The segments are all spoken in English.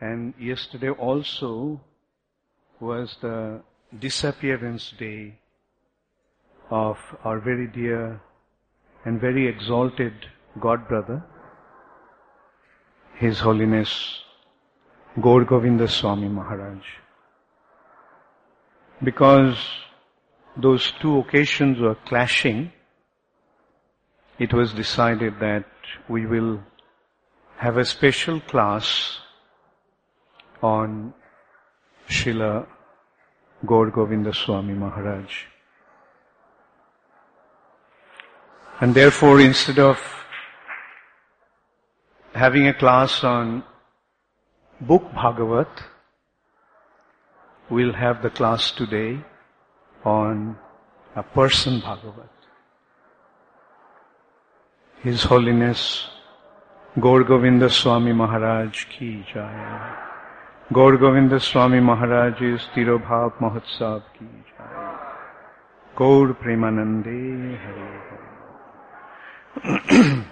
And yesterday also was the disappearance day of our very dear and very exalted God brother, His Holiness Gaur Govinda Swami Maharaj. Because those two occasions were clashing, it was decided that we will have a special class on Srila Gaur Govinda Swami Maharaj. And therefore, instead of having a class on book Bhagavat, we'll have the class today on a person Bhagavat. His Holiness Gaur Govinda Swami Maharaj ki jai. Gaur Govinda Swami Maharaj's Tirobhav Mahotsav ki jai. Gaur Premanande Hare Hare.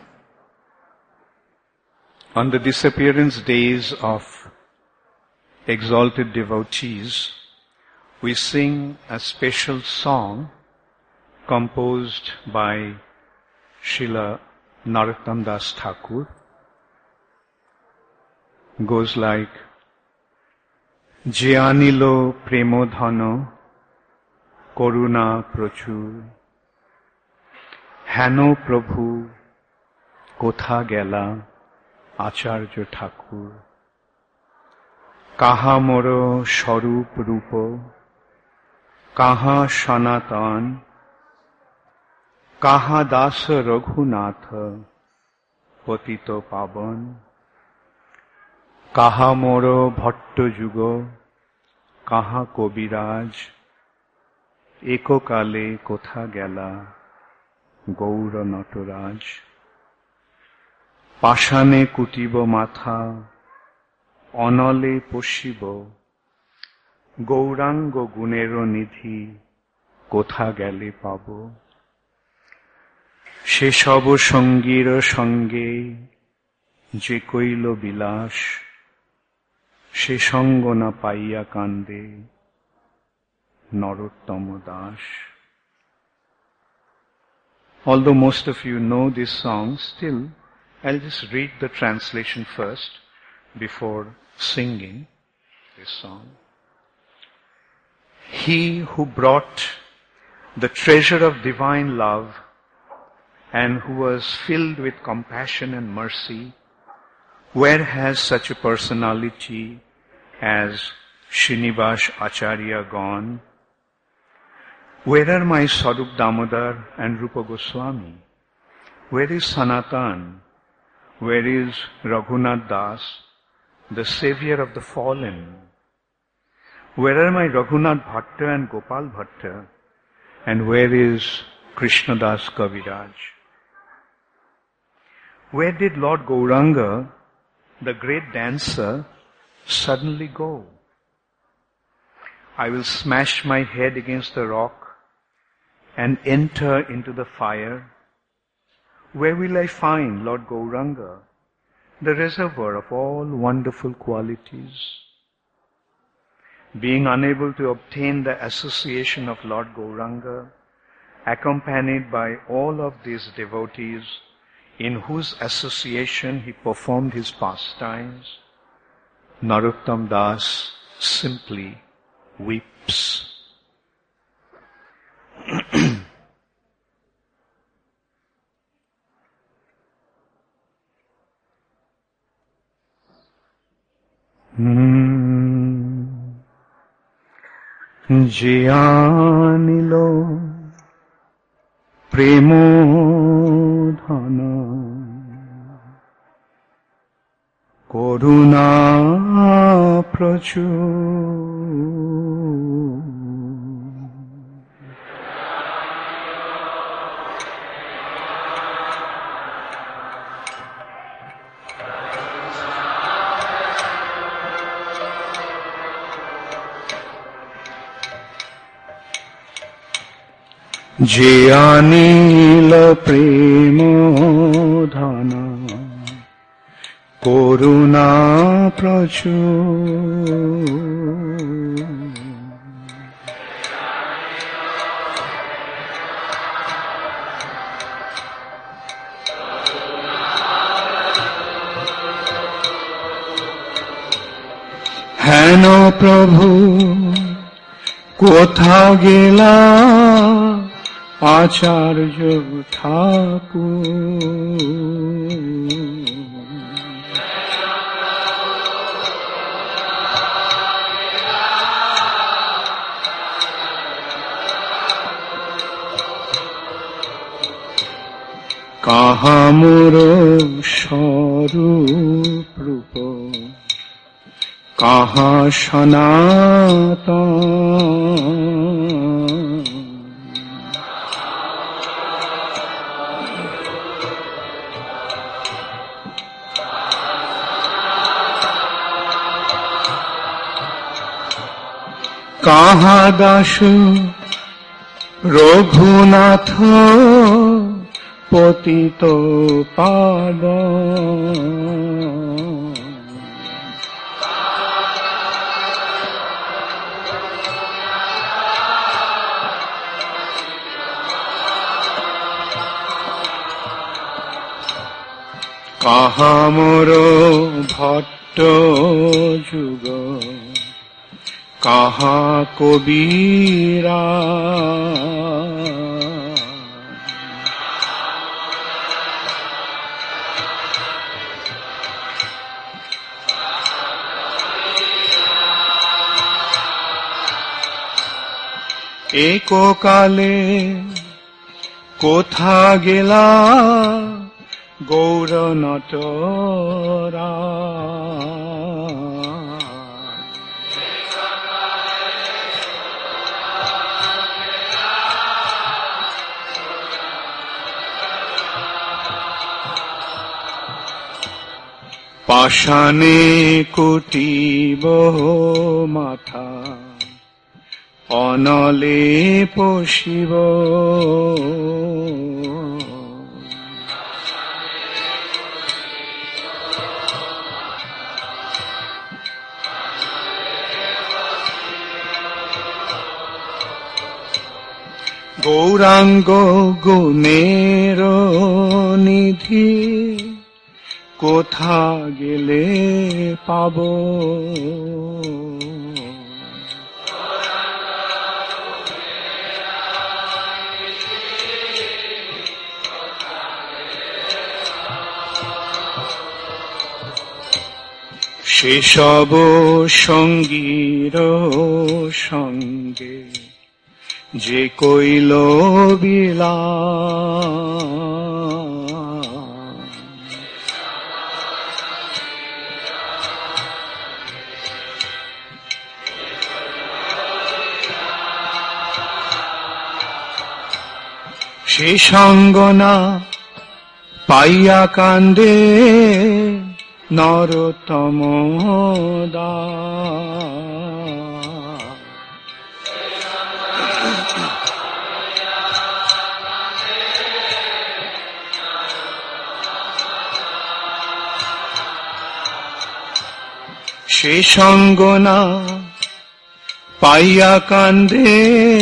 On the disappearance days of exalted devotees, we sing a special song composed by Srila Narottam Das Thakur. Goes like, Je anilo premodhano koruna prochur Hano Prabhu kotha gela Acharya Thakur Kaha moro Sharup Rupo Kaha Sanatan Kaha Dasa Raghunatha Patito Pavan Kaha moro Bhatto Jugo Kaha Kobiraj Eko Kale Kotha Gela Gaura Nataraj Pashane Kutibo Matha Onale Poshibo Gaurango Gunero Nidhi Kotha Gele Pabo Sheshabo Sangiro Sange Je Koilo Bilash She Sango na Paiya Kande Narottama Das. Although most of you know this song, still I'll just read the translation first before singing this song. He who brought the treasure of divine love and who was filled with compassion and mercy, where has such a personality as Srinivas Acharya gone? Where are my Sarup Damodar and Rupa Goswami? Where is Sanatan? Where is Raghunath Das, the savior of the fallen? Where are my Raghunath Bhatta and Gopal Bhatta? And where is Krishnadas Kaviraj? Where did Lord Gauranga, the great dancer, suddenly go? I will smash my head against the rock and enter into the fire. Where will I find Lord Gauranga, the reservoir of all wonderful qualities? Being unable to obtain the association of Lord Gauranga, accompanied by all of these devotees in whose association he performed his pastimes, Narottam Das simply weeps. Je anilo premodhana koruna prachur Je anila premodhana করুণা প্রচুর। হেন প্রভু কোথা গেলা আচার্য ঠাকুর? কাহা মোর স্বরূপ রূপ, কাহা সনাতন? কাহা দাস রঘুনাথ পতিত পাবন? কাহা মোর ভট্ট যুগ, কাহা কবিরা? এককালে কোথা গেলা গৌর নটরা? পাষাণে কুটিব মাথা, অনলে পশিব। গৌরাঙ্গ গুণের নিধি কোথা গেলে পাব? সেসব সঙ্গীর সঙ্গে যে কইল বিলাস, সে সঙ্গ না পাইয়া কান্দে নরোত্তম দাস। সে সঙ্গ না পাইয়া কান্দে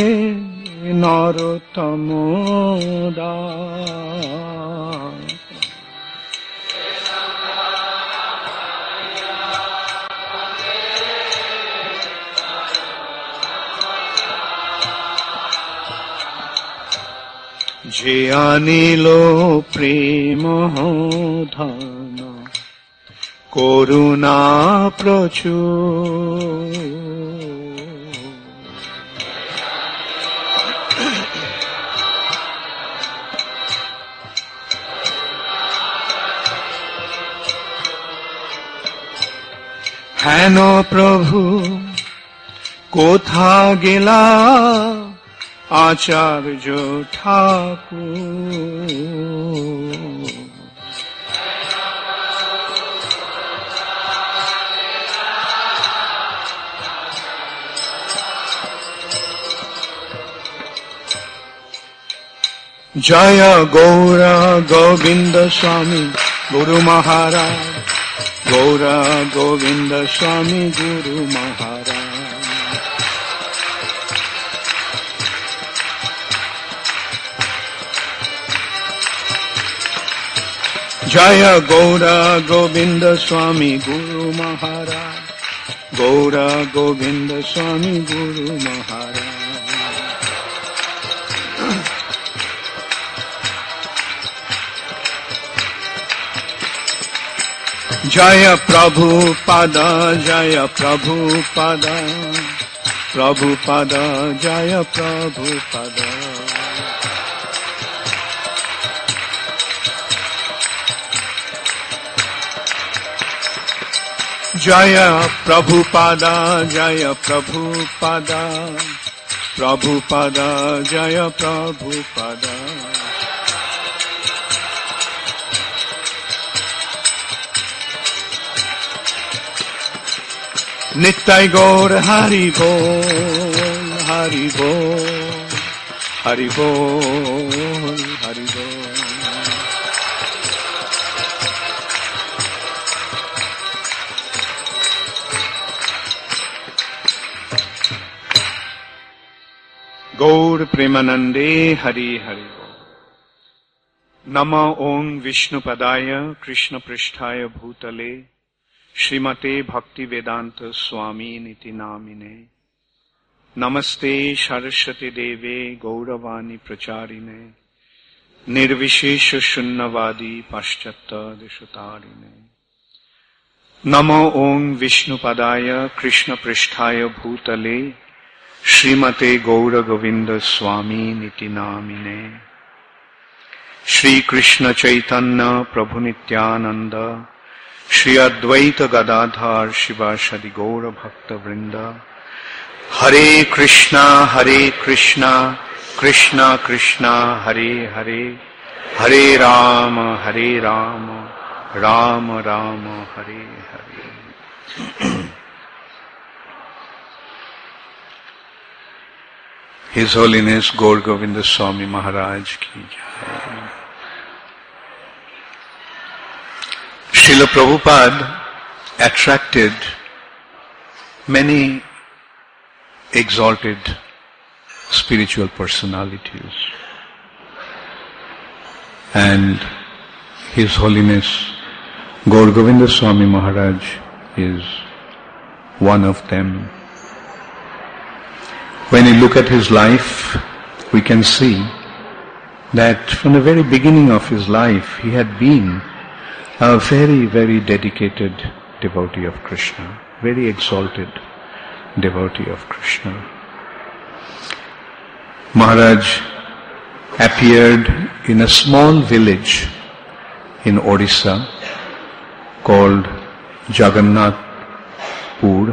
নরোত্তম দাস। যে আনিল প্রেম ধন করুণা প্রচুর, হেন প্রভু কোথা গেলা আচার্য ঠাকুর? জয় গৌর গোবিন্দ স্বামী গুরু মহারাজ, Gaura Govinda Swami Guru Maharaj. Jaya Gaura Govinda Swami Guru Maharaj. Gaura Govinda Swami Guru Maharaj. Jaya Prabhupada, Jaya Prabhupada, Prabhupada, Jaya Prabhupada. Jaya Prabhupada, Jaya Prabhupada, Prabhupada, Jaya Prabhupada. Nittai Gaur Hari Bol, Hari Bol, Hari Bol, Hari Bol. Gaur Premanande Hari Hari Bol. Nama Om Vishnu Padaya Krishna Prishtaya Bhutale Srimate Bhakti Vedanta Swami Niti Namine. Namaste Saraswati Deve Gauravani Pracharine Nirvishesha Shunnavadi Paschata Deshatarine. Namo Om Vishnu Padaya Krishna Prishtaya Bhutale Srimate Gaura Govinda Swami Niti Namine. Shri Krishna Chaitanya Prabhu Nityananda Shri Advaita Gadadhar Shivashadi Gaura Bhakta Vrinda. Hare Krishna, Krishna Krishna, Hare Hare, Hare Rama, Rama Rama, Hare Hare. His Holiness Gaur Govinda Swami Maharaj ki jai. Srila Prabhupada attracted many exalted spiritual personalities, and His Holiness Gaur Govinda Swami Maharaj is one of them. When you look at his life, we can see that from the very beginning of his life, he had been a very, very dedicated devotee of Krishna, very exalted devotee of Krishna. Maharaj appeared in a small village in Odisha called Jagannathpur,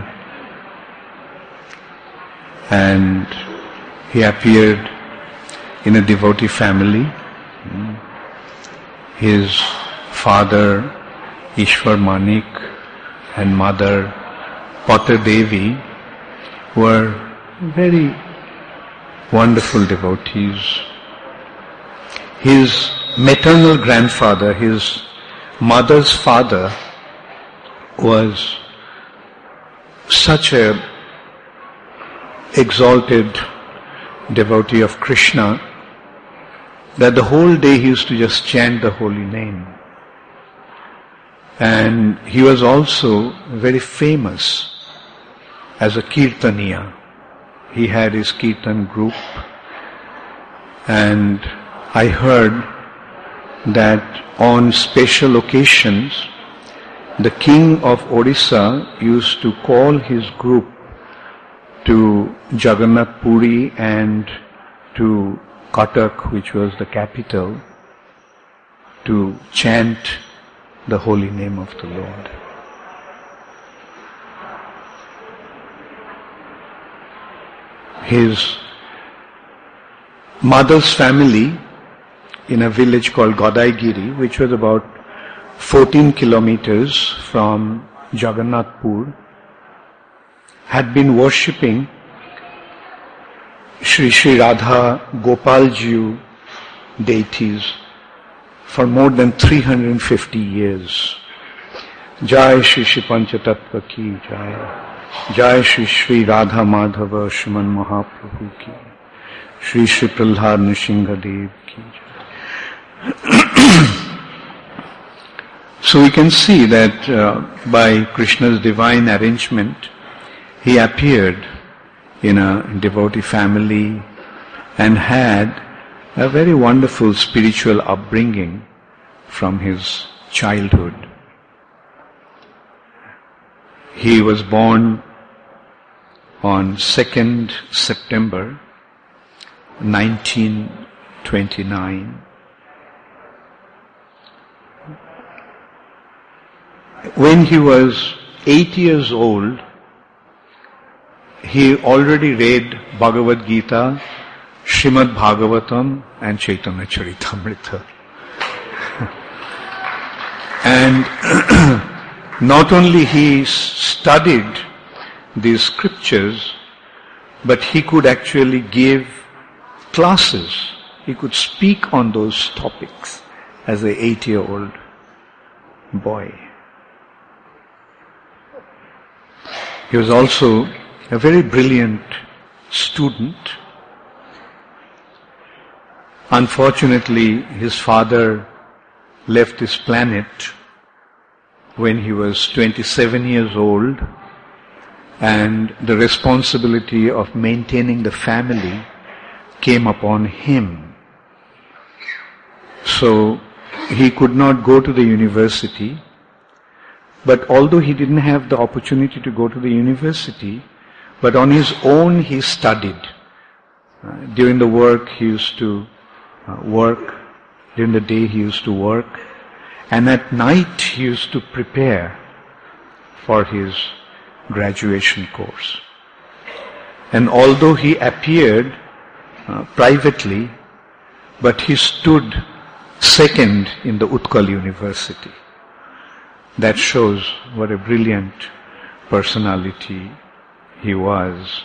and he appeared in a devotee family. His father Ishwar Manik and mother Pata Devi were very wonderful devotees. His maternal grandfather, his mother's father, was such a exalted devotee of Krishna that the whole day he used to just chant the holy name. And he was also very famous as a Kirtaniya. He had his Kirtan group, and I heard that on special occasions the king of Odisha used to call his group to Jagannath Puri and to Cuttack, which was the capital, to chant the holy name of the Lord. His mother's family in a village called Godaigiri, which was about 14 kilometers from Jagannathpur, had been worshipping Sri Radha Gopalji deities for more than 350 years. Jai Shri Shri Panchatattva ki Jai. Jai Shri Shri Radha Madhava Shriman Mahaprabhu ki. Shri Shri Prahlad Nrsimha Dev ki Jai. So we can see that by Krishna's divine arrangement, he appeared in a devotee family and had a very wonderful spiritual upbringing from his childhood. He was born on 2nd September 1929. When he was 8 years old, he already read Bhagavad Gita, Srimad Bhagavatam and Chaitanya Charitamrita. And not only he studied these scriptures, but he could actually give classes. He could speak on those topics as an 8-year-old boy. He was also a very brilliant student. Unfortunately, his father left this planet when he was 27 years old, and the responsibility of maintaining the family came upon him. So he could not go to the university, but although he didn't have the opportunity to go to the university, but on his own he studied. During the work he used to work, during the day he used to work, and at night he used to prepare for his graduation course. And although he appeared privately, but he stood second in the Utkal University. That shows what a brilliant personality he was.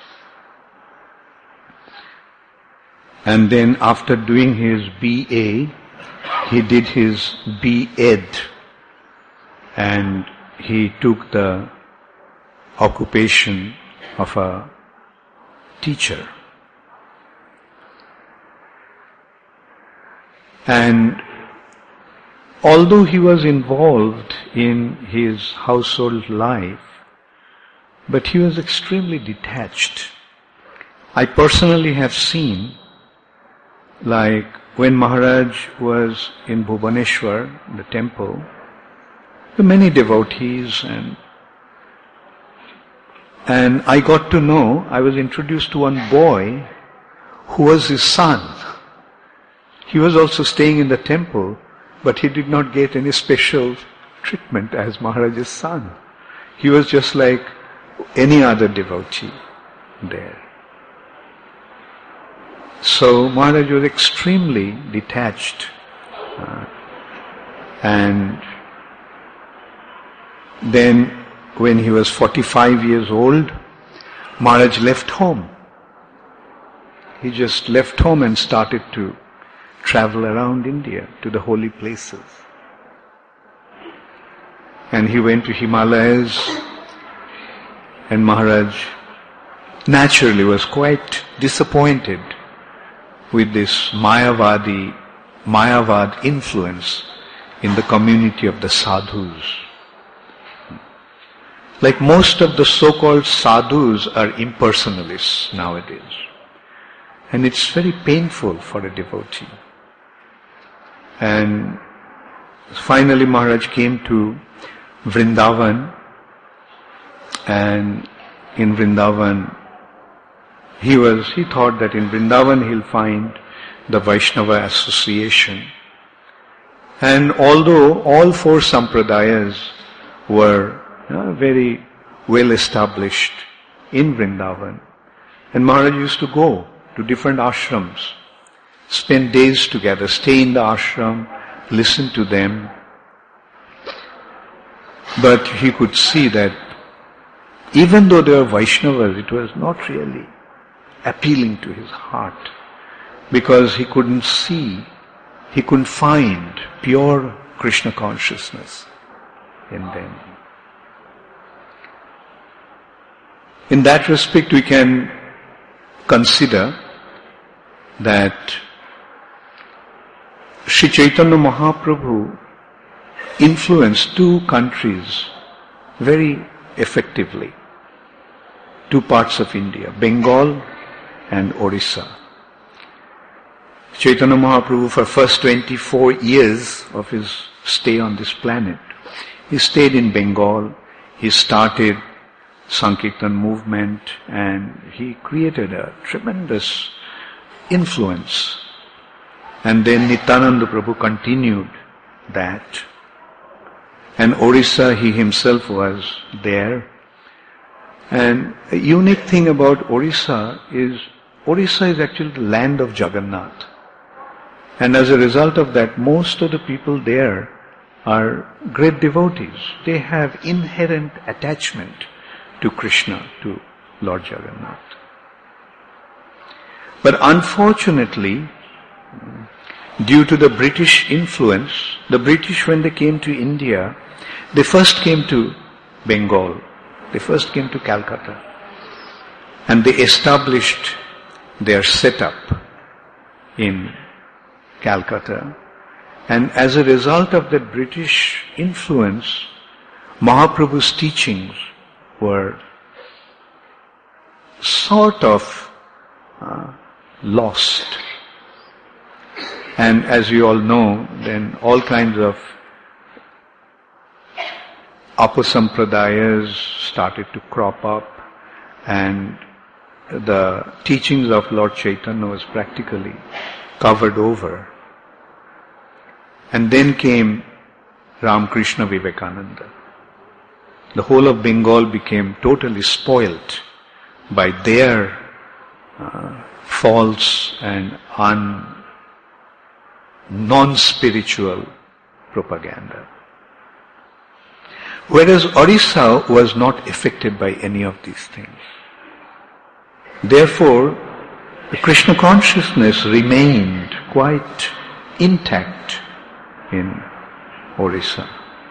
And then after doing his BA, he did his B.Ed, and he took the occupation of a teacher. And although he was involved in his household life, but he was extremely detached. I personally have seen, like when Maharaj was in Bhubaneswar, the temple, there were many devotees, and I got to know, I was introduced to one boy who was his son. He was also staying in the temple, but he did not get any special treatment as Maharaj's son. He was just like any other devotee there. So Maharaj was extremely detached, and then when he was 45 years old, Maharaj left home. He just left home and started to travel around India to the holy places. And he went to Himalayas, and Maharaj naturally was quite disappointed with this Mayavad influence in the community of the sadhus. Like most of the so-called sadhus are impersonalists nowadays. And it's very painful for a devotee. And finally Maharaj came to Vrindavan, and in Vrindavan he thought that in Vrindavan he'll find the Vaishnava association. And although all four sampradayas were very well established in Vrindavan, and Maharaj used to go to different ashrams, spend days together, stay in the ashram, listen to them. But he could see that even though they were Vaishnavas, it was not really appealing to his heart, because he couldn't find pure Krishna consciousness. in them. In that respect, we can consider that Sri Chaitanya Mahaprabhu influenced two countries very effectively, two parts of India, Bengal and Orissa. Chaitanya Mahaprabhu, for first 24 years of his stay on this planet, he stayed in Bengal. He started Sankirtan movement and he created a tremendous influence. And then Nityananda Prabhu continued that. And Orissa, he himself was there. And a unique thing about Orissa is actually the land of Jagannath. And as a result of that, most of the people there are great devotees. They have inherent attachment to Krishna, to Lord Jagannath. But unfortunately, due to the British influence, the British, when they came to India, they first came to Bengal. They first came to Calcutta. And they established their setup in Calcutta. And as a result of that British influence, Mahaprabhu's teachings were sort of lost. And as you all know, then all kinds of apasampradayas started to crop up, and the teachings of Lord Chaitanya was practically covered over. And then came Ramakrishna Vivekananda. The whole of Bengal became totally spoilt by their false and non-spiritual propaganda. Whereas Orissa was not affected by any of these things. Therefore, the Krishna consciousness remained quite intact in Orissa.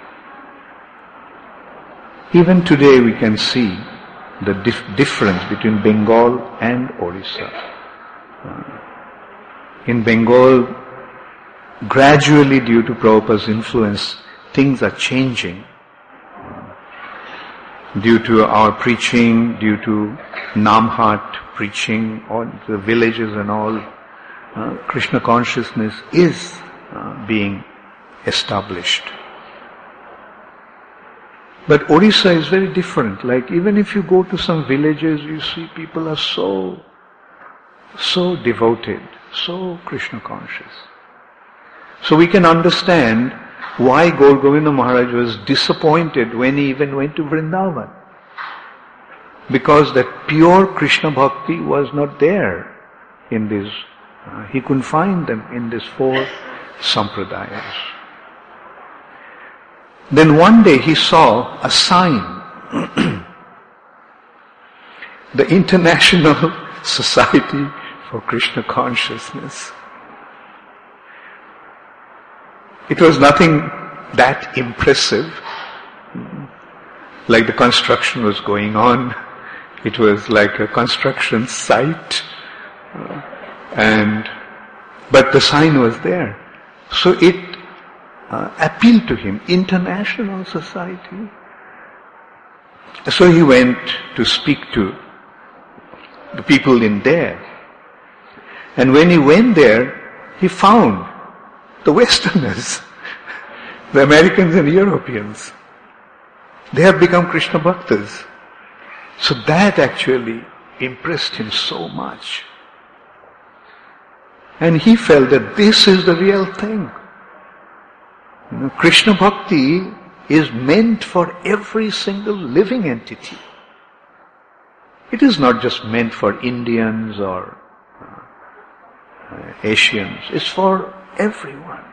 Even today we can see the difference between Bengal and Orissa. In Bengal, gradually due to Prabhupada's influence, things are changing. Due to our preaching, due to Namhat preaching on the villages and all, Krishna consciousness is being established. But Orissa is very different. Like even if you go to some villages, you see people are so devoted, so Krishna conscious. So we can understand why Gaur Govinda Maharaj was disappointed when he even went to Vrindavan. Because that pure Krishna bhakti was not there in this, he couldn't find them in these four sampradayas. Then one day he saw a sign. The International Society for Krishna Consciousness. It was nothing that impressive. Like the construction was going on. It was like a construction site. But the sign was there. So it appealed to him, International Society. So he went to speak to the people in there. And when he went there, he found the Westerners, the Americans and Europeans. They have become Krishna Bhaktas. So that actually impressed him so much. And he felt that this is the real thing. Krishna Bhakti is meant for every single living entity. It is not just meant for Indians or Asians. It's for everyone.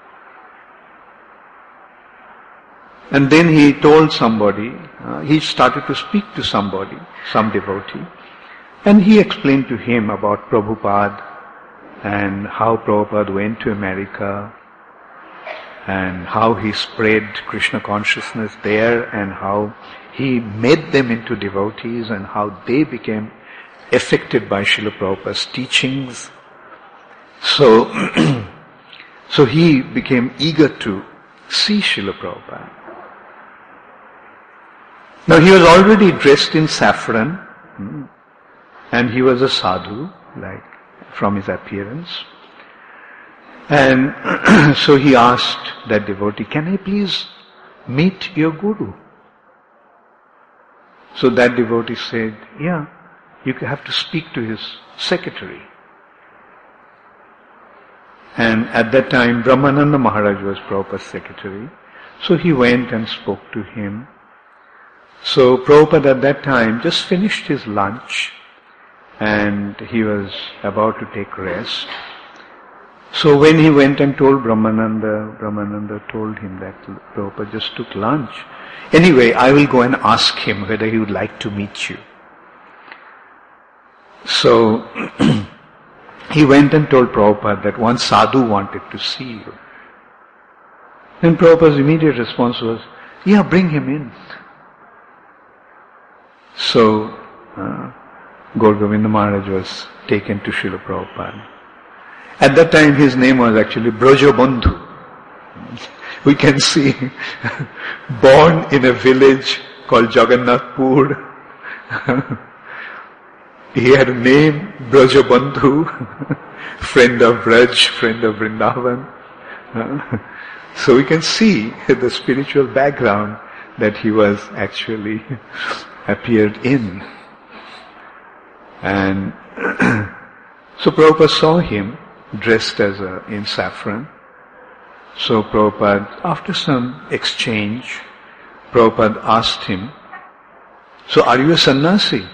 And then he told somebody, he started to speak to somebody, some devotee, and he explained to him about Prabhupada and how Prabhupada went to America and how he spread Krishna consciousness there, and how he made them into devotees, and how they became affected by Srila Prabhupada's teachings. So, so he became eager to see Srila Prabhupada. Now he was already dressed in saffron, and he was a sadhu, like from his appearance. And so he asked that devotee, "Can I please meet your guru?" So that devotee said, "Yeah, you have to speak to his secretary." And at that time, Brahmananda Maharaj was Prabhupada's secretary. So he went and spoke to him. So Prabhupada at that time just finished his lunch, and he was about to take rest. So when he went and told Brahmananda told him that Prabhupada just took lunch. "Anyway, I will go and ask him whether he would like to meet you." So he went and told Prabhupada that one sadhu wanted to see you. Then Prabhupada's immediate response was, "Yeah, bring him in." So Gaur Govinda Maharaj was taken to Srila Prabhupada. At that time his name was actually Brajabandhu. We can see, born in a village called Jagannathpur. He had a name, Brajabandhu, friend of Braj, friend of Vrindavan. So we can see the spiritual background that he was actually appeared in. And so Prabhupada saw him dressed in saffron. So Prabhupada, after some exchange, Prabhupada asked him, "So are you a sannyasi?"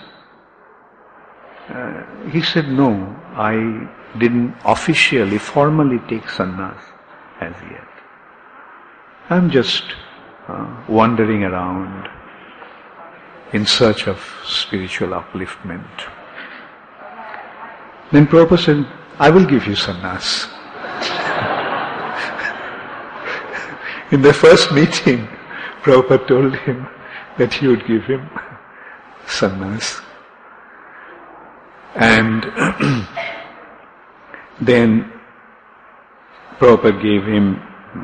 He said, "No, I didn't officially, formally take sannyas as yet. I'm just wandering around in search of spiritual upliftment." Then Prabhupada said, "I will give you sannyas." In the first meeting, Prabhupada told him that he would give him sannyas. And then Prabhupada gave him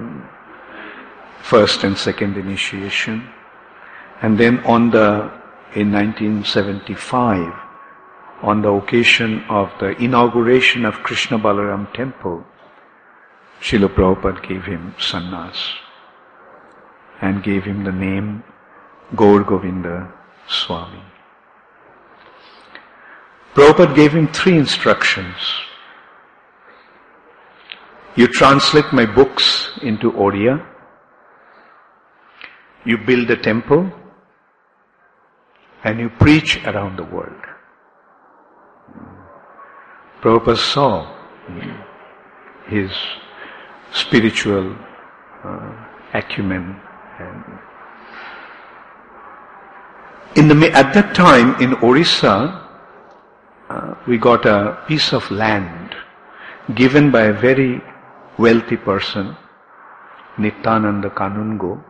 first and second initiation. And then in 1975, on the occasion of the inauguration of Krishna Balaram temple, Srila Prabhupada gave him sannyas and gave him the name Gaur Govinda Swami. Prabhupada gave him 3 instructions. You translate my books into Oriya, you build a temple, and you preach around the world. Prabhupada saw his spiritual acumen. At that time in Orissa, we got a piece of land given by a very wealthy person, Nityananda Kanungo,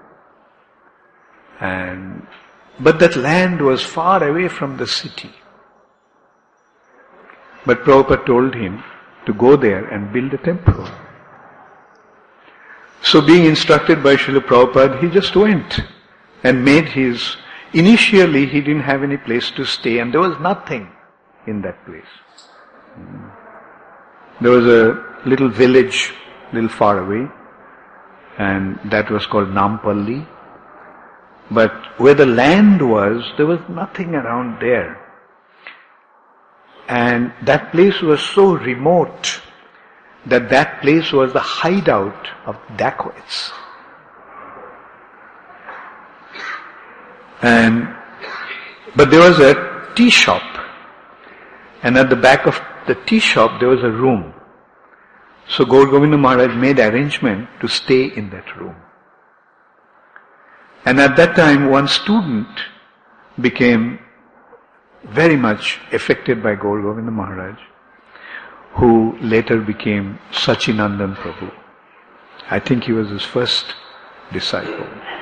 but that land was far away from the city. But Prabhupada told him to go there and build a temple. So being instructed by Srila Prabhupada, he just went and made initially he didn't have any place to stay, and there was nothing in that place. There was a little village, little far away, and that was called Nampalli. But where the land was, there was nothing around there. And that place was so remote that place was the hideout of dacoits. But there was a tea shop, and at the back of the tea shop there was a room. So Gaur Govinda Maharaj made arrangement to stay in that room. And at that time one student became very much affected by Gaur Govinda Maharaj, who later became Sachinandan Prabhu. I think he was his first disciple.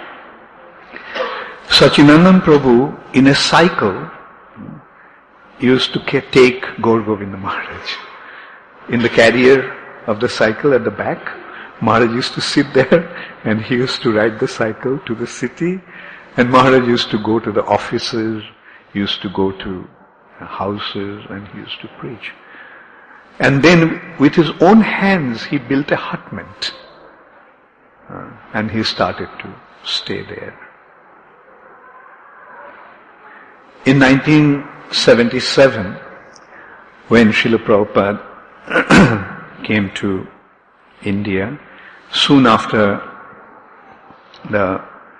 Sachinandan Prabhu, in a cycle, used to take Gaur Govinda Maharaj. In the carrier of the cycle at the back, Maharaj used to sit there and he used to ride the cycle to the city, and Maharaj used to go to the offices, used to go to houses, and he used to preach. And then with his own hands he built a hutment, and he started to stay there. In 1977, when Srila Prabhupada came to India, soon after the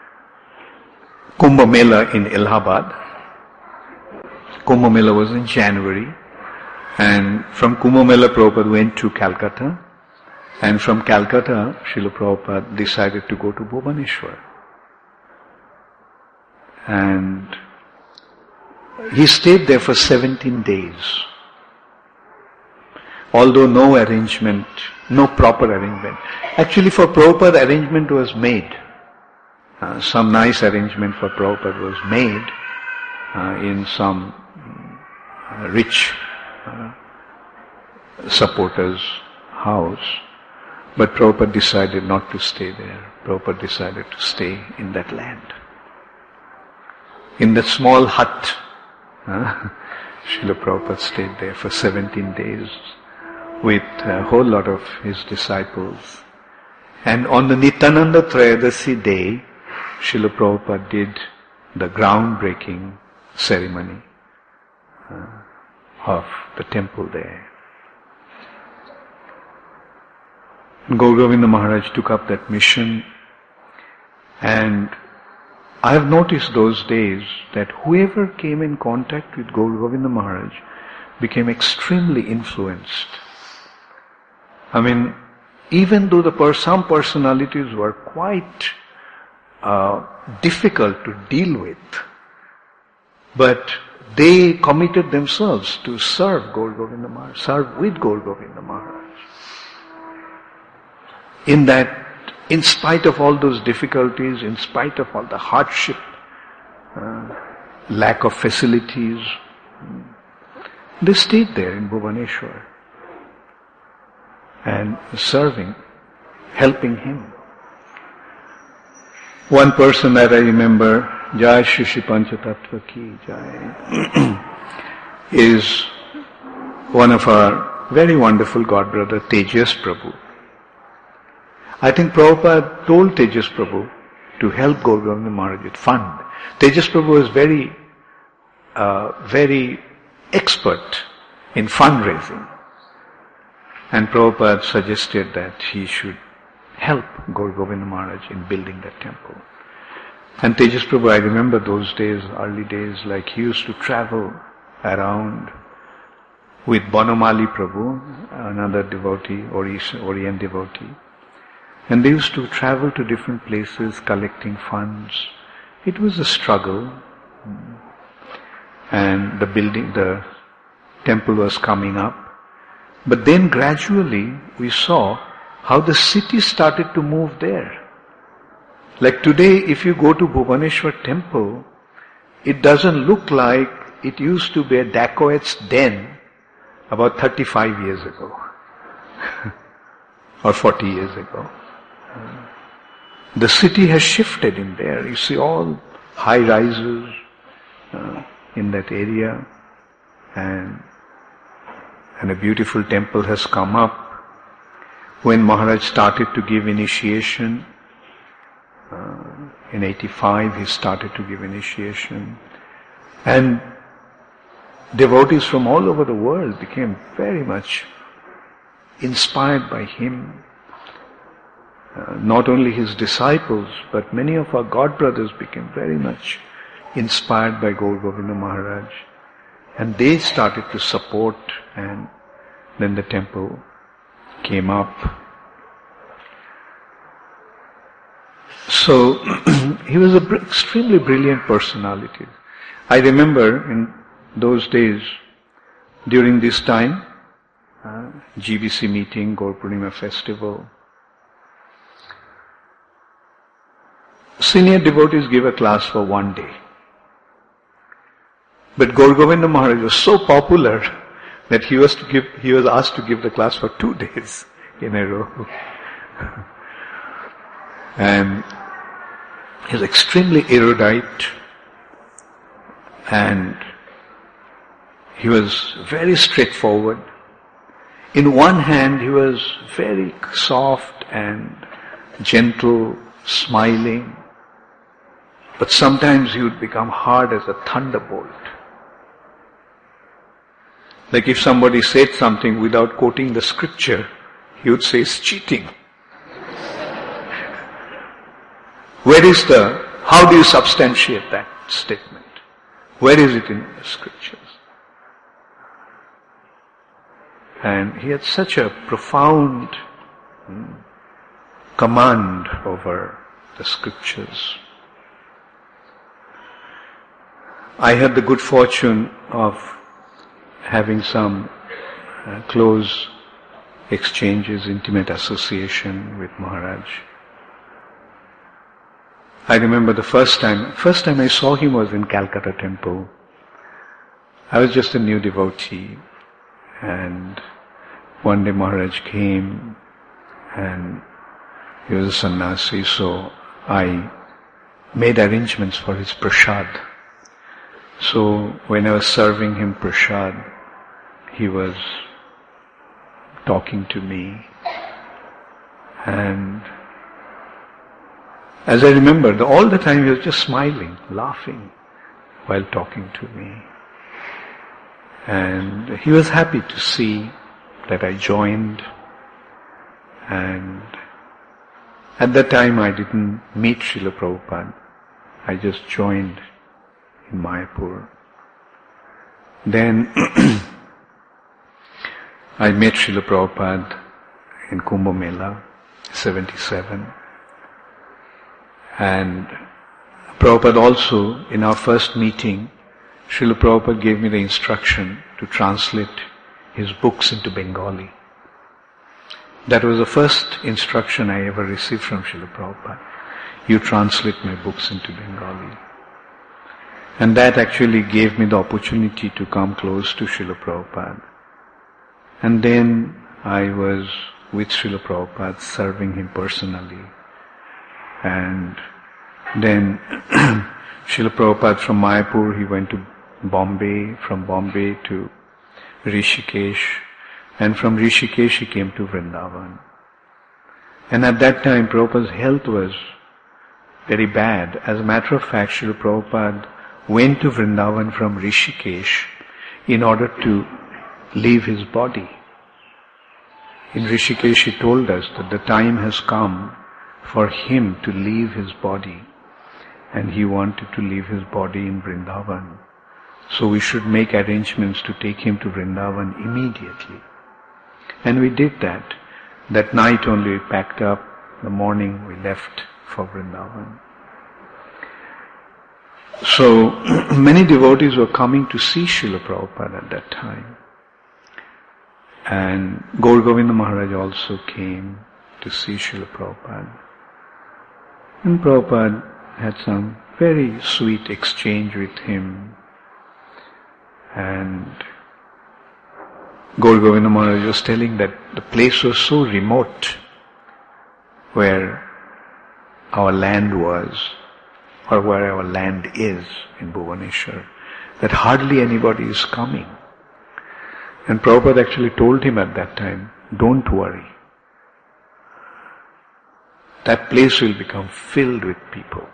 Kumbh Mela in Allahabad. Kumbh Mela was in January, and from Kumbh Mela Prabhupada went to Calcutta, and from Calcutta Srila Prabhupada decided to go to Bhubaneswar. And he stayed there for 17 days. Although no arrangement, no proper arrangement. Actually for Prabhupada arrangement was made. Some nice arrangement for Prabhupada was made in some rich supporter's house. But Prabhupada decided not to stay there. Prabhupada decided to stay in that land. In that small hut, Srila Prabhupada stayed there for 17 days with a whole lot of his disciples. And on the Nityananda Trayodasi day, Srila Prabhupada did the groundbreaking ceremony of the temple there. Gaur Govinda Maharaj took up that mission, and I have noticed those days that whoever came in contact with Gaur Govinda Maharaj became extremely influenced. I mean, even though some personalities were quite difficult to deal with, but they committed themselves to serve Gaur Govinda Maharaj, serve with Gaur Govinda Maharaj. In spite of all those difficulties, in spite of all the hardship, lack of facilities, they stayed there in Bhubaneswar and serving, helping him. One person that I remember, Jai Shri Shri Panchatattva Ki Jai, is one of our very wonderful God brother, Tejas Prabhu. I think Prabhupada told Tejas Prabhu to help Gaur Govinda Maharaj with fund. Tejas Prabhu was very expert in fundraising. And Prabhupada suggested that he should help Gaur Govinda Maharaj in building that temple. And Tejas Prabhu, I remember those days, early days, like he used to travel around with Banamali Prabhu, another devotee, Orient devotee. And they used to travel to different places collecting funds. It was a struggle. And the temple was coming up. But then gradually we saw how the city started to move there. Like today, if you go to Bhubaneswar temple, it doesn't look like it used to be a dacoit's den about 35 years ago. Or 40 years ago. The city has shifted in there. You see all high rises in that area, and a beautiful temple has come up. When Maharaj started to give initiation, in 85 he started to give initiation, and devotees from all over the world became very much inspired by him. Not only his disciples, but many of our God brothers became very much inspired by Gaur Govinda Maharaj. And they started to support, and then the temple came up. So, he was an extremely brilliant personality. I remember in those days, during this time, GBC meeting, Gaur Purnima festival, senior devotees give a class for one day. But Gaur Govinda Maharaj was so popular that he was asked to give the class for 2 days in a row. And he was extremely erudite, and he was very straightforward. In one hand, he was very soft and gentle, smiling, but sometimes he would become hard as a thunderbolt. Like if somebody said something without quoting the scripture, he would say it's cheating. How do you substantiate that statement? Where is it in the scriptures? And he had such a profound command over the scriptures. I had the good fortune of having some close exchanges, intimate association with Maharaj. I remember the first time I saw him was in Calcutta temple. I was just a new devotee, and one day Maharaj came, and he was a sannyasi, so I made arrangements for his prasad. So when I was serving him prasad, he was talking to me, and as I remember, all the time he was just smiling, laughing while talking to me. And he was happy to see that I joined, and at that time I didn't meet Srila Prabhupada. I just joined in Mayapur. Then I met Srila Prabhupada in Kumbh Mela, 77. And Prabhupada also, in our first meeting, Srila Prabhupada gave me the instruction to translate his books into Bengali. That was the first instruction I ever received from Srila Prabhupada. You translate my books into Bengali. And that actually gave me the opportunity to come close to Srila Prabhupada. And then I was with Srila Prabhupada, serving him personally. And then Srila Prabhupada from Mayapur, he went to Bombay, from Bombay to Rishikesh, and from Rishikesh he came to Vrindavan. And at that time Prabhupada's health was very bad. As a matter of fact, Srila Prabhupada went to Vrindavan from Rishikesh in order to leave his body. In Rishikesh he told us that the time has come for him to leave his body, and he wanted to leave his body in Vrindavan. So we should make arrangements to take him to Vrindavan immediately. And we did that. That night only we packed up, the morning we left for Vrindavan. So many devotees were coming to see Srila Prabhupada at that time. And Gaur Govinda Maharaj also came to see Srila Prabhupada. And Prabhupada had some very sweet exchange with him. And Gaur Govinda Maharaj was telling that the place was so remote where our land was, or where our land is in Bhubaneswar, that hardly anybody is coming. And Prabhupada actually told him at that time, don't worry. That place will become filled with people.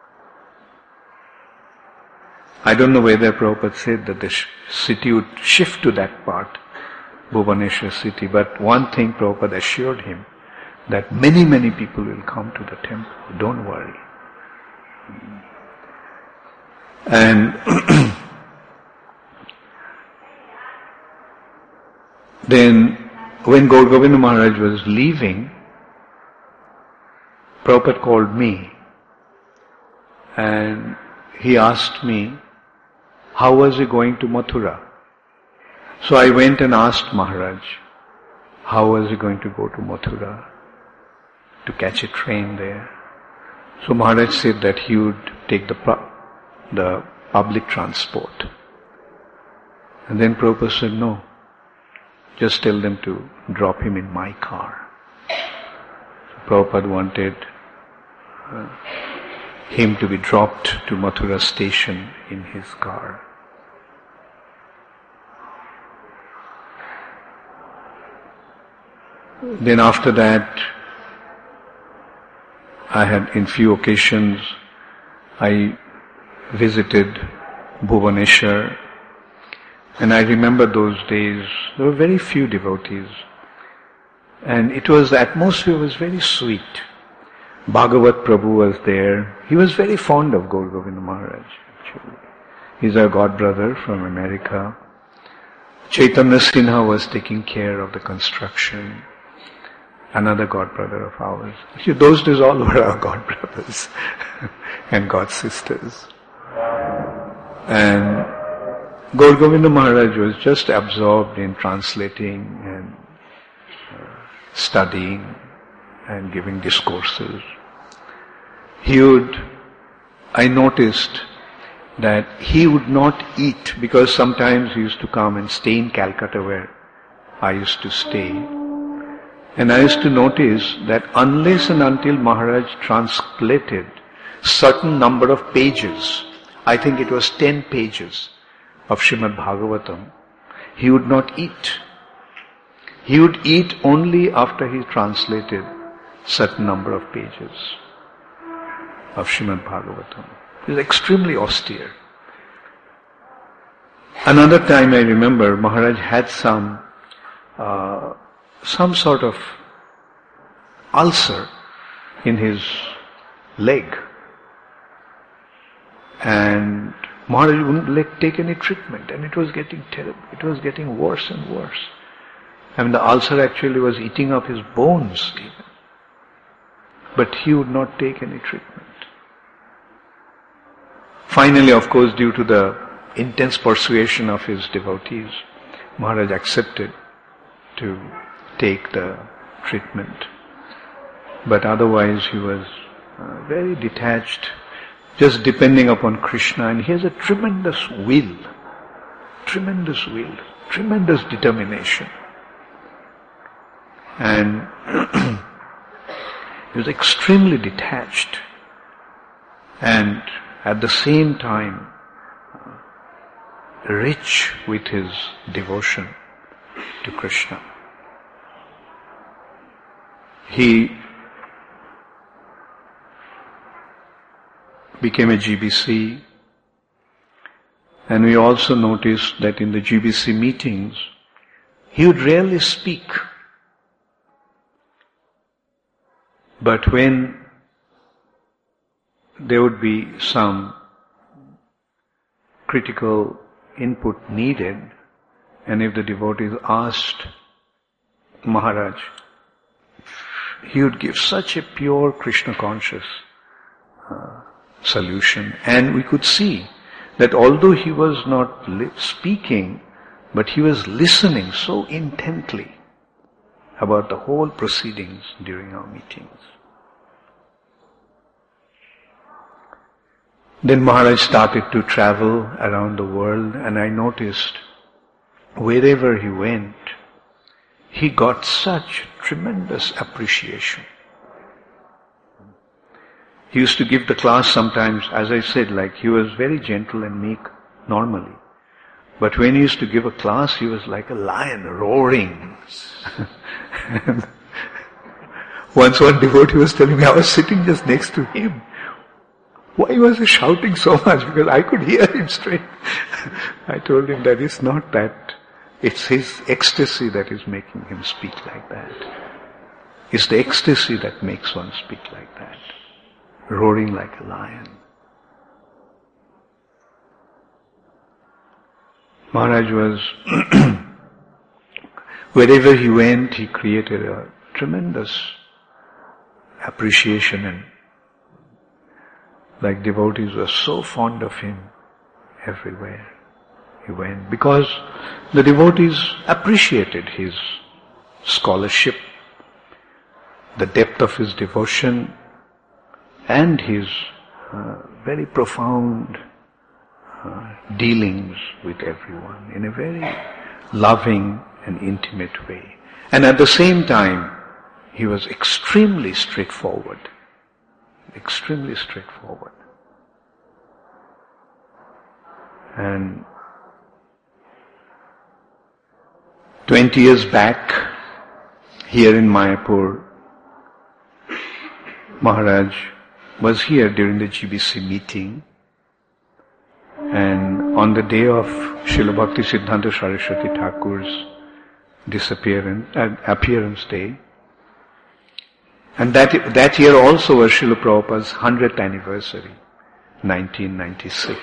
I don't know whether Prabhupada said that the city would shift to that part, Bhubaneswar city, but one thing Prabhupada assured him, that many, many people will come to the temple, don't worry. And then when Gaur Govinda Maharaj was leaving, Prabhupada called me and he asked me, how was he going to Mathura? So I went and asked Maharaj, how was he going to go to Mathura, to catch a train there? So Maharaj said that he would take the public transport. And then Prabhupada said, no, just tell them to drop him in my car. So Prabhupada wanted him to be dropped to Mathura station in his car. Then after that, in few occasions, I visited Bhubaneswar, and I remember those days, there were very few devotees, and the atmosphere was very sweet. Bhagavat Prabhu was there. He was very fond of Gaur Govinda Maharaj, actually. He's our god brother from America. Chaitanya Sinha was taking care of the construction. Another god brother of ours. Actually, those days all were our god brothers and god sisters. And Gaur Govinda Maharaj was just absorbed in translating and studying and giving discourses. I noticed that he would not eat, because sometimes he used to come and stay in Calcutta where I used to stay. And I used to notice that unless and until Maharaj translated certain number of pages, I think it was 10 pages of Srimad Bhagavatam, he would not eat. He would eat only after he translated certain number of pages of Srimad Bhagavatam. He was extremely austere. Another time I remember Maharaj had some sort of ulcer in his leg, and Maharaj wouldn't take any treatment, and it was getting terrible. It was getting worse and worse. I mean, the ulcer actually was eating up his bones even. But he would not take any treatment. Finally, of course, due to the intense persuasion of his devotees, Maharaj accepted to take the treatment. But otherwise he was very detached, just depending upon Krishna, and he has a tremendous will, tremendous determination. And he was extremely detached and at the same time rich with his devotion to Krishna. He became a GBC, and we also noticed that in the GBC meetings, he would rarely speak. But when there would be some critical input needed, and if the devotees asked Maharaj, he would give such a pure Krishna conscious solution. And we could see that although he was not speaking, but he was listening so intently about the whole proceedings during our meetings. Then Maharaj started to travel around the world, and I noticed wherever he went, he got such tremendous appreciation. He used to give the class sometimes, as I said, like he was very gentle and meek normally. But when he used to give a class, he was like a lion roaring. Once one devotee was telling me, I was sitting just next to him. Why was he shouting so much? Because I could hear him straight. I told him that it's not that. It's his ecstasy that is making him speak like that. It's the ecstasy that makes one speak like that. Roaring like a lion. Maharaj was, wherever he went, he created a tremendous appreciation, and like devotees were so fond of him everywhere he went, because the devotees appreciated his scholarship, the depth of his devotion, and his very profound dealings with everyone in a very loving and intimate way. And at the same time, he was extremely straightforward. Extremely straightforward. And 20 years back, here in Mayapur, Maharaj was here during the GBC meeting, and on the day of Srila Bhakti Siddhanta Saraswati Thakur's appearance day, and that year also was Srila Prabhupada's 100th anniversary, 1996.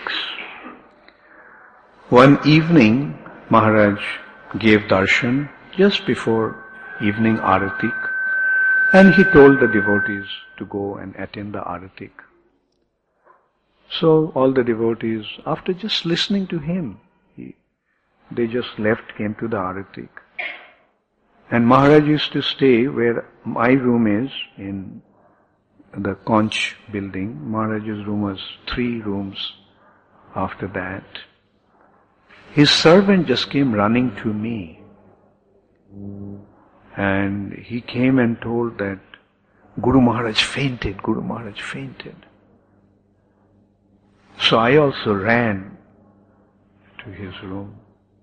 One evening, Maharaj gave darshan just before evening aratik, and he told the devotees to go and attend the aratik. So all the devotees, after just listening to him, they just left, came to the aratik. And Maharaj used to stay where my room is, in the Conch building. Maharaj's room was 3 rooms after that. His servant just came running to me. And he came and told that Guru Maharaj fainted, Guru Maharaj fainted. So I also ran to his room.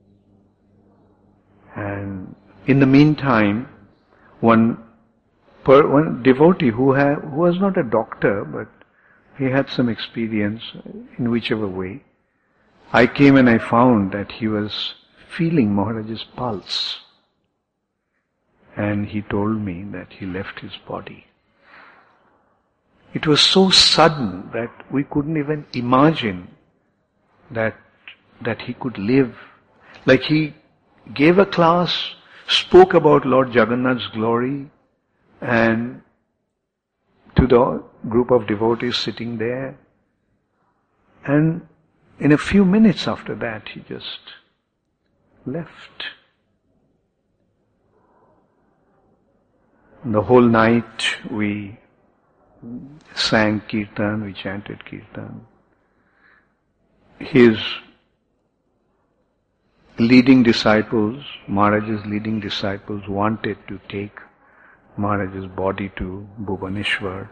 And in the meantime, one devotee who was not a doctor, but he had some experience in whichever way, I came and I found that he was feeling Maharaj's pulse. And he told me that he left his body. It was so sudden that we couldn't even imagine that he could live. Like he gave a class, spoke about Lord Jagannath's glory, and to the group of devotees sitting there. And in a few minutes after that, he just left. The whole night we sang kirtan, we chanted kirtan. His leading disciples, Maharaj's leading disciples, wanted to take Maharaj's body to Bhubaneswar.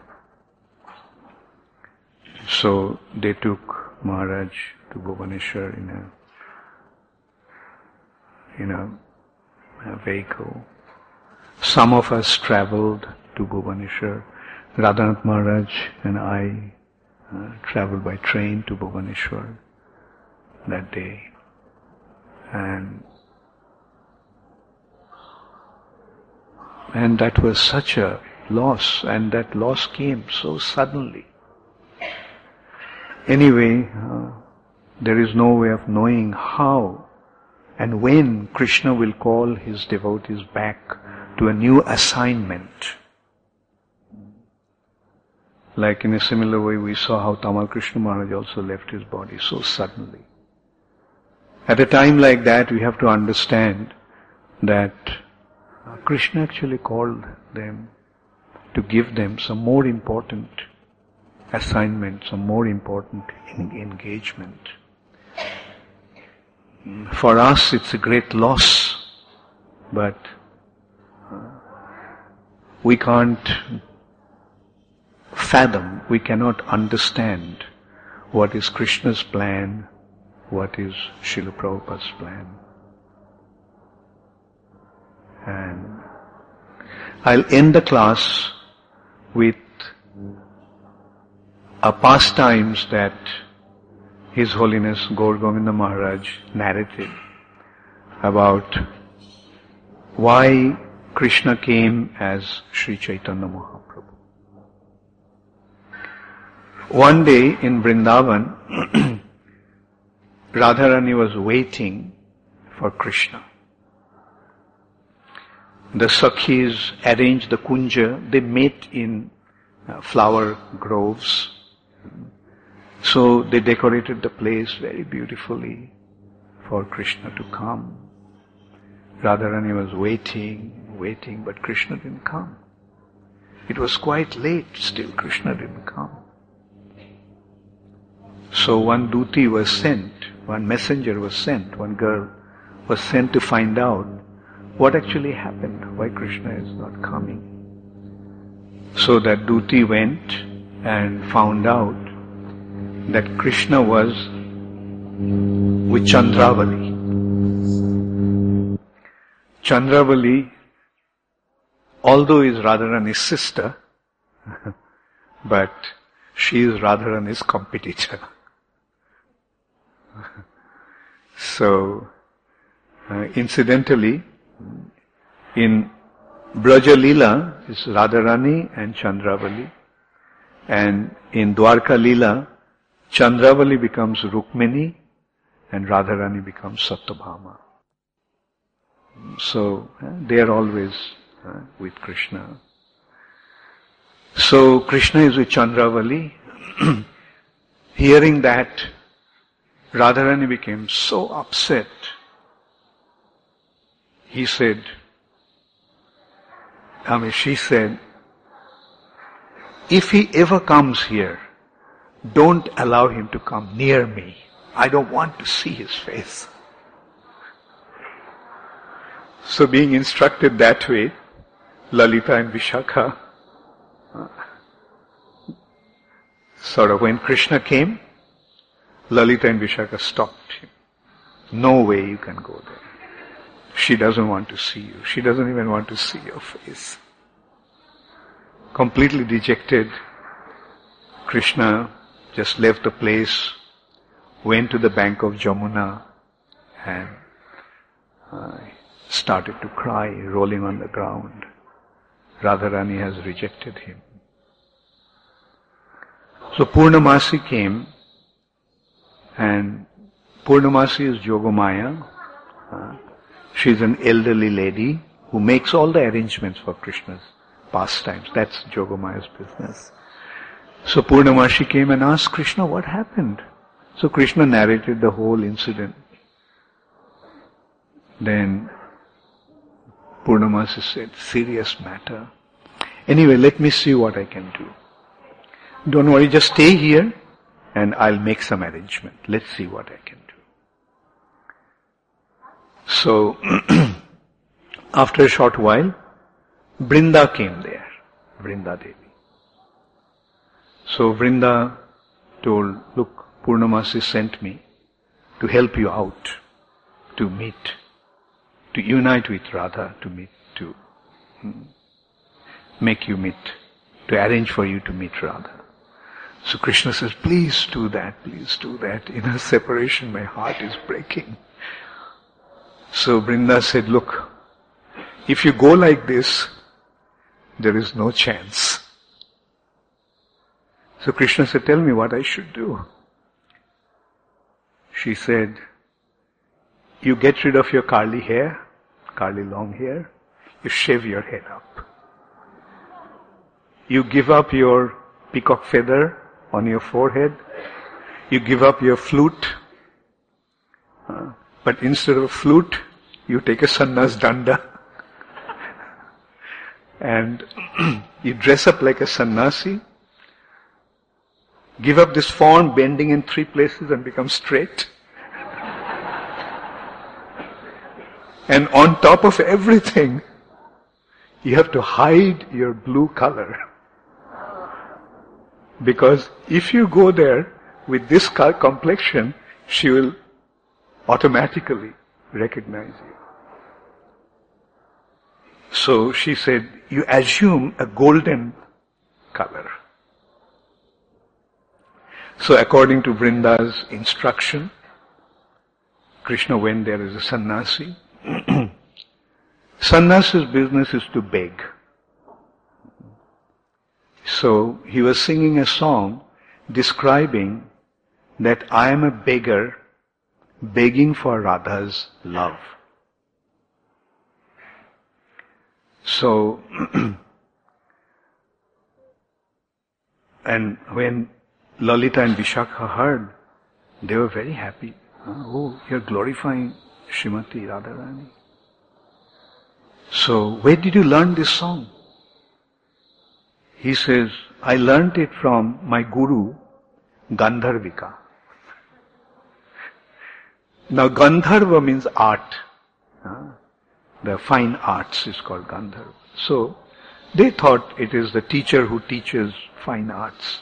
So they took Maharaj to Bhubaneswar in a vehicle. Some of us traveled to Bhubaneswar. Radhanath Maharaj and I traveled by train to Bhubaneswar that day. And that was such a loss, and that loss came so suddenly. Anyway, there is no way of knowing how and when Krishna will call his devotees back to a new assignment. Like in a similar way, we saw how Tamal Krishna Maharaj also left his body so suddenly. At a time like that, we have to understand that Krishna actually called them to give them some more important assignment, some more important engagement. For us, it's a great loss, but we can't fathom, we cannot understand what is Krishna's plan, what is Srila Prabhupada's plan. And I'll end the class with a pastimes that His Holiness Gaur Govinda Maharaj narrated about why Krishna came as Sri Chaitanya Mahaprabhu. One day in Vrindavan, Radharani was waiting for Krishna. The Sakhis arranged the kunja, they met in flower groves. So they decorated the place very beautifully for Krishna to come. Radharani was waiting, but Krishna didn't come. It was quite late, still Krishna didn't come. So one duti was sent, one messenger was sent, one girl was sent to find out what actually happened, why Krishna is not coming. So that duti went and found out that Krishna was with Chandravali. Chandravali, although is Radharani's sister, but she is Radharani's competitor. So, incidentally, in Braja Leela is Radharani and Chandravali, and in Dwarka Leela, Chandravali becomes Rukmini and Radharani becomes Satyabhama. So, they are always with Krishna. So, Krishna is with Chandravali. Hearing that, Radharani became so upset. She said, if he ever comes here, don't allow him to come near me. I don't want to see his face. So being instructed that way, Lalita and Vishakha, sort of when Krishna came, Lalita and Vishakha stopped him. No way you can go there. She doesn't want to see you. She doesn't even want to see your face. Completely dejected, Krishna just left the place, went to the bank of Jamuna and started to cry, rolling on the ground. Radharani has rejected him. So Purnamasi came, and Purnamasi is Yogamaya. She's an elderly lady who makes all the arrangements for Krishna's pastimes. That's Yogamaya's business. So Purnamasi came and asked Krishna what happened. So Krishna narrated the whole incident. Then Purnamasi said, serious matter. Anyway, let me see what I can do. Don't worry, just stay here and I'll make some arrangement. Let's see what I can do. So, after a short while, Vrinda came there, Vrinda Devi. So Vrinda told, look, Purnamasi sent me to help you out, to meet, to unite with Radha, to meet, to make you meet, to arrange for you to meet Radha. So Krishna says, please do that, please do that. In our separation, my heart is breaking. So Vrinda said, look, if you go like this, there is no chance. So Krishna said, tell me what I should do. She said, you get rid of your curly hair, curly long hair, you shave your head up. You give up your peacock feather on your forehead, you give up your flute, but instead of flute, you take a sannyas danda and you dress up like a sannyasi, give up this form bending in 3 places and become straight. And on top of everything, you have to hide your blue color. Because if you go there with this complexion, she will automatically recognize you. So she said, you assume a golden color. So according to Vrinda's instruction, Krishna went there as a sannyasi. Sannyasi's business is to beg. So he was singing a song describing that I am a beggar begging for Radha's love. So, and when Lalita and Vishakha heard, they were very happy. Oh, you're glorifying Srimati Radharani. So, where did you learn this song? He says, I learnt it from my guru, Gandharvika. Now Gandharva means art. The fine arts is called Gandharva. So, they thought it is the teacher who teaches fine arts.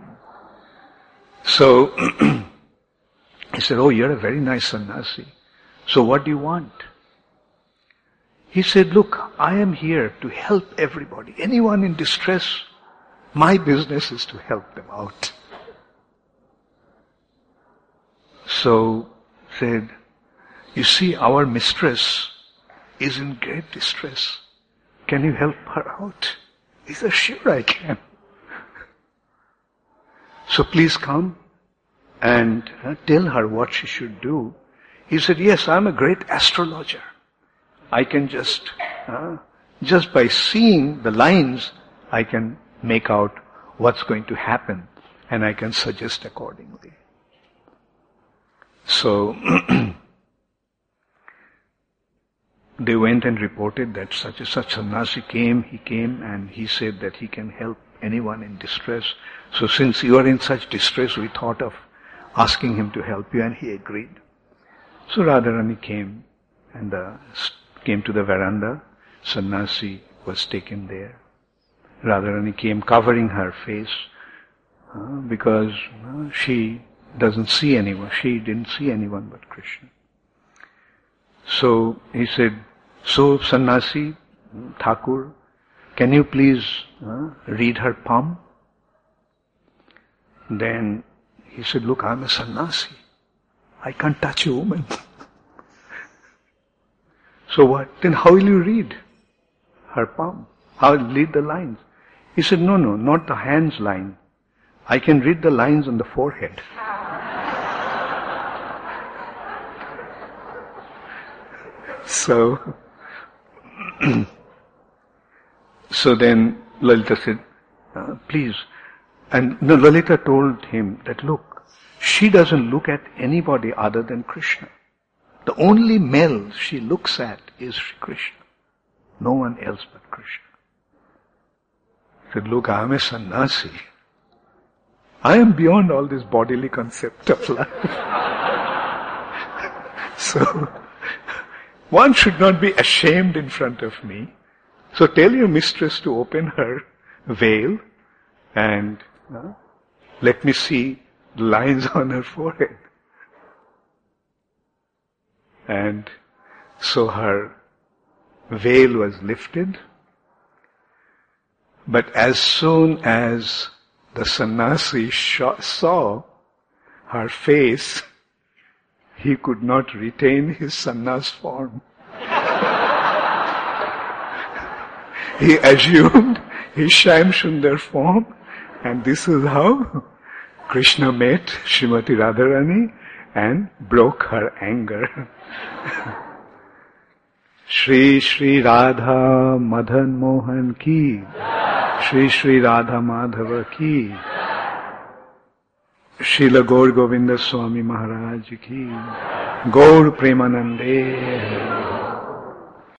So, he said, oh, you're a very nice sannyasi. So what do you want? He said, look, I am here to help everybody. Anyone in distress, my business is to help them out. So, said, you see, our mistress is in great distress. Can you help her out? He said, sure I can. So please come and tell her what she should do. He said, yes, I'm a great astrologer. I can just by seeing the lines, I can make out what's going to happen and I can suggest accordingly. So, they went and reported that such and such sannyasi came, he came and he said that he can help anyone in distress. So since you are in such distress, we thought of asking him to help you, and he agreed. So Radharani came and came to the veranda. Sannyasi was taken there. Radharani came covering her face because she doesn't see anyone. She didn't see anyone but Krishna. So he said, so Sannyasi, Thakur, can you please read her palm? Then he said, look, I'm a sannyasi. I can't touch a woman. So what? Then how will you read her palm? How will you read the lines? He said, no, not the hands line. I can read the lines on the forehead. So then Lalita said, please. And Lalita told him that, look, she doesn't look at anybody other than Krishna. The only male she looks at is Krishna. No one else but Krishna. He said, look, I am a sannyasi. I am beyond all this bodily concept of life. So, one should not be ashamed in front of me. So tell your mistress to open her veil and let me see the lines on her forehead. And so her veil was lifted. But as soon as the sannyasi saw her face, he could not retain his sannyas form. He assumed his Shyam Sundar form, and this is how Krishna met Srimati Radharani and broke her anger. Shri Shri Radha Madan Mohan ki, Shri Shri Radha Madhava ki, Srila Gaur Govinda Swami Maharaj ki, Gaur Premanande.